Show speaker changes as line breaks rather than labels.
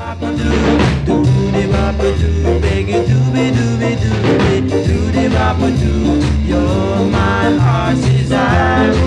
Doody-bop-a-doo, beg you dooby-dooby-dooby, doody-bop-a-doo. You're my heart's desire.